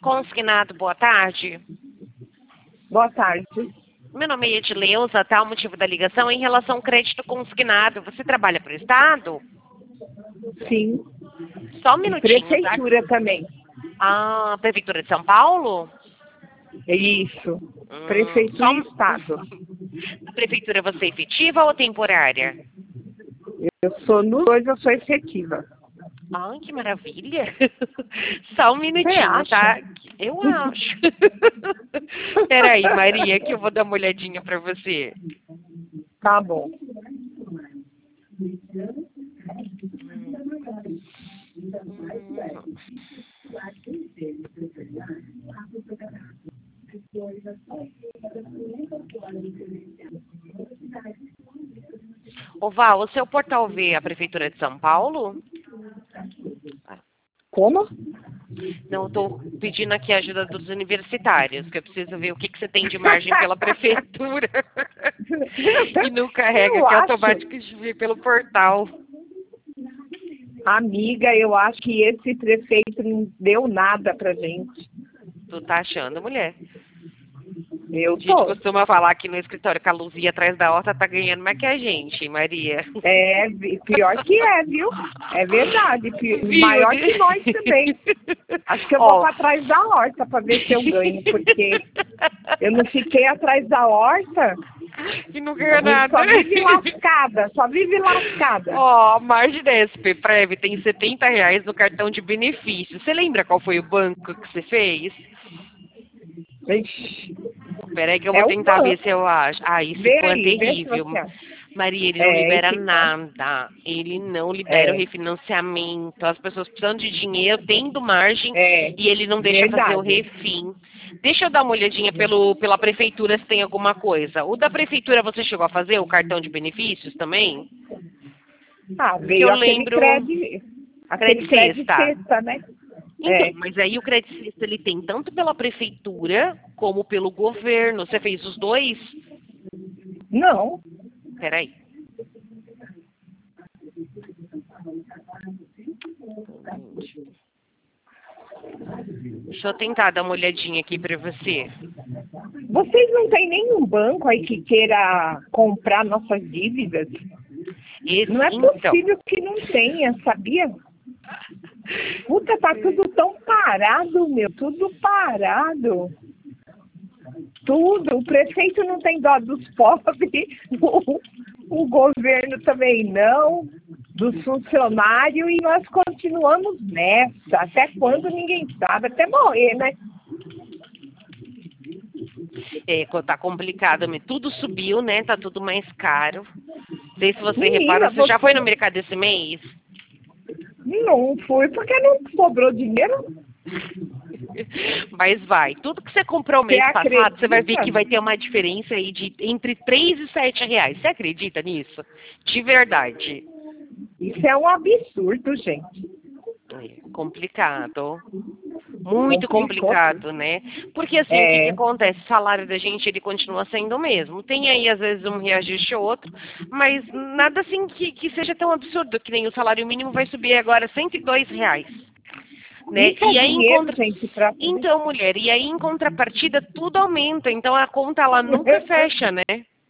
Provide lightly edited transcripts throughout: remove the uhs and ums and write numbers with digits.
Consignado, boa tarde. Boa tarde. Meu nome é Edileuza, tá? O motivo da ligação é em relação ao crédito consignado. Você trabalha para o Estado? Sim. Só um E minutinho, tá? prefeitura também. Ah, Prefeitura de São Paulo? Isso. Só Prefeitura e um... Estado. A prefeitura você é efetiva ou temporária? Eu sou nos dois, eu sou efetiva. Ai, que maravilha! Só um Você minutinho, acha? tá? Eu acho. Peraí, Maria, que eu vou dar uma olhadinha para você. Tá bom. Ô Val, o seu portal vê a Prefeitura de São Paulo? Como? Não, eu tô pedindo aqui a ajuda dos universitários, que eu preciso ver o que você tem de margem pela Prefeitura. E não carrega, Eu que é acho, automático de ver pelo portal. amiga, eu acho que esse prefeito não deu nada pra gente. Tu tá achando, mulher? Eu A gente tô. costuma falar aqui no escritório que a Luzia atrás da horta tá ganhando mais que a gente, Maria. É, pior que é, viu? É verdade. Viu, Maior né? que nós também. Acho que eu vou Ó. para trás da horta para ver se eu ganho, porque eu não fiquei atrás da horta. E não ganha nada. Só vive lascada, só vive lascada. Ó, a margem da SPPrev tem R$ 70 no cartão de benefício. Você lembra qual foi o banco que você fez? Ixi, Peraí que eu vou é o tentar ver banco. se eu acho. Ah, esse Vê PAN é aí, vê se terrível. você acha. Maria, ele não É, libera esse banco. nada. Ele não libera o refinanciamento. As pessoas precisando de dinheiro, tendo margem, e ele não deixa fazer o verdade. refim. Deixa eu dar uma olhadinha pela prefeitura se tem alguma coisa. O da prefeitura você chegou a fazer, o cartão de benefícios também? Ah, Que eu veio lembro. aquele crédito Credicesta. sexta, né? Então, mas aí o Credicesta ele tem tanto pela prefeitura como pelo governo. Você fez os dois? Não. Peraí. Deixa eu tentar dar uma olhadinha aqui para você. Vocês não têm nenhum banco aí que queira comprar nossas dívidas? Não é Então, possível que não tenha, sabia? Puta, tá tudo tão parado, meu. Tudo parado. Tudo. O prefeito não tem dó dos pobres. O governo também não. Dos funcionários. E nós continuamos nessa. Até quando ninguém sabe. Até morrer, né? Tá complicado, tudo subiu, né? Tá tudo mais caro. Não sei se você reparou, Menina, você já foi no mercado esse mês? não fui porque não sobrou dinheiro. Mas vai. Tudo que você comprou Você mês passado, você vai ver acredita? que vai ter uma diferença aí de entre R$ 3 e R$ 7. Você acredita nisso? De verdade. Isso é um absurdo, gente. É complicado. Muito Complicou tudo. complicado, né? Porque assim, o que que acontece? O salário da gente, ele continua sendo o mesmo. Tem aí, às vezes, um reajuste ou outro, mas nada assim que seja tão absurdo, que nem o salário mínimo vai subir agora R$ 102. Né? Isso é E aí, dinheiro, gente, pra... Então, mulher, e aí em contrapartida tudo aumenta, então a conta ela nunca fecha, né?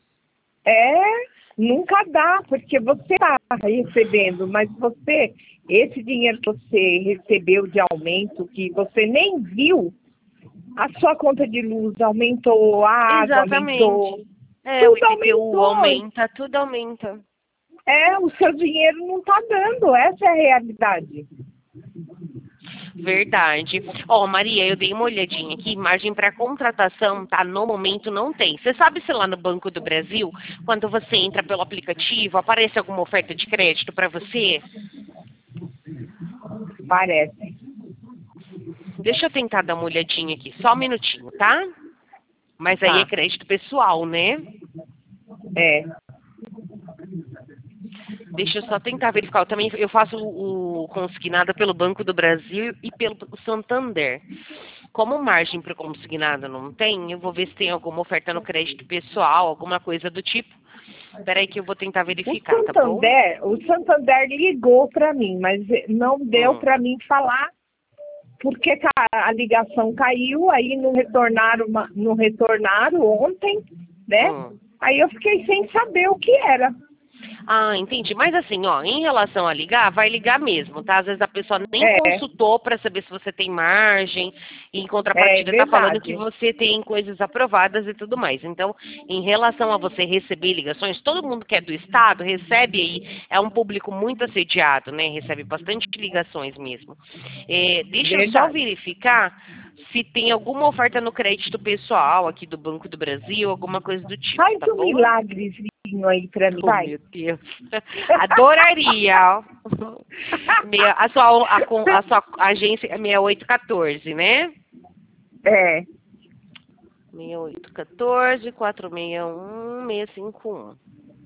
Nunca dá, porque você está recebendo, mas esse dinheiro que você recebeu de aumento, que você nem viu, a sua conta de luz aumentou, a água aumentou, Exatamente. O tudo IPTU aumentou. aumenta, tudo aumenta. O seu dinheiro não está dando, essa é a realidade. Verdade. Ó, Maria, eu dei uma olhadinha aqui, margem para contratação, tá? No momento não tem. Você sabe se lá no Banco do Brasil, quando você entra pelo aplicativo, aparece alguma oferta de crédito para você? Parece. Deixa eu tentar dar uma olhadinha aqui, só um minutinho, tá? Mas aí é Tá. crédito pessoal, né? Deixa eu só tentar verificar. Eu faço o consignado pelo Banco do Brasil e pelo Santander. Como margem para o consignado não tem, eu vou ver se tem alguma oferta no crédito pessoal, alguma coisa do tipo. Espera aí que eu vou tentar verificar, tá bom? O Santander ligou para mim, mas não deu para mim falar porque a ligação caiu, aí não retornaram ontem, né? Aí eu fiquei sem saber o que era. Ah, entendi. Mas assim, ó, em relação a ligar, vai ligar mesmo, tá? Às vezes a pessoa nem consultou para saber se você tem margem, e em contrapartida tá falando que você tem coisas aprovadas e tudo mais. Então, em relação a você receber ligações, todo mundo que é do estado recebe aí, é um público muito assediado, né? Recebe bastante ligações mesmo. Deixa eu só verificar se tem alguma oferta no crédito pessoal aqui do Banco do Brasil, alguma coisa do tipo, Faz tá um bom? milagrezinho aí pra mim, vai. Meu Deus. Adoraria. A sua agência é 6814, né? 6814 461 651.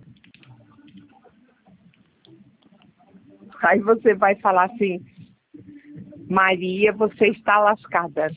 Aí você vai falar assim, Maria, você está lascada.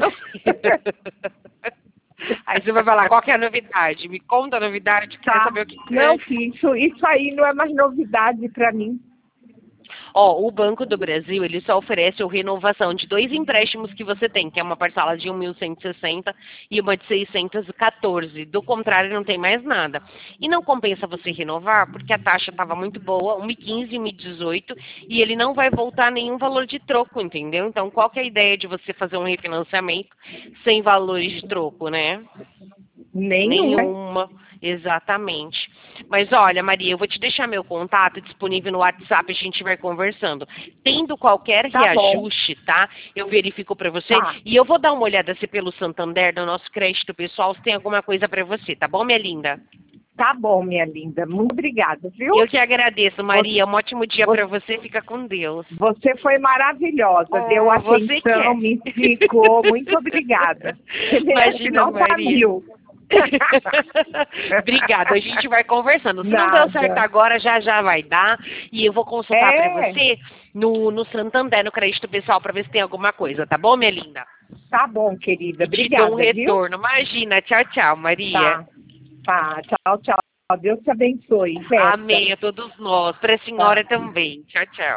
Aí você vai falar, qual que é a novidade? Me conta a novidade, quero saber o que é. Não, isso aí não é mais novidade para mim. Ó, o Banco do Brasil, ele só oferece a renovação de 2 empréstimos que você tem, que é uma parcela de 1.160 e uma de 614. Do contrário, não tem mais nada. E não compensa você renovar, porque a taxa estava muito boa, 1.015 e 1.018, e ele não vai voltar nenhum valor de troco, entendeu? Então, qual que é a ideia de você fazer um refinanciamento sem valores de troco, né? Nenhuma. Exatamente. Mas olha, Maria, eu vou te deixar meu contato disponível no WhatsApp, a gente vai conversando. Tendo qualquer reajuste, tá? Eu verifico para você. E eu vou dar uma olhada se pelo Santander, no nosso crédito pessoal, se tem alguma coisa para você, tá bom, minha linda? Tá bom, minha linda. Muito obrigada, viu? Eu que agradeço, Maria. Um ótimo dia para você. Fica com Deus. Você foi maravilhosa. Deu atenção, me explicou. Muito obrigada. Você merece nota 1000. Obrigada, a gente vai conversando. Se não deu certo agora, já vai dar. E eu vou consultar para você no Santander, no crédito pessoal, para ver se tem alguma coisa, tá bom, minha linda? Tá bom, querida. Obrigada. Te dou um retorno. Imagina. Tchau, tchau, Maria. Tá, tchau, tchau. Deus te abençoe. Amém, a todos nós. Para a senhora também. Tchau, tchau.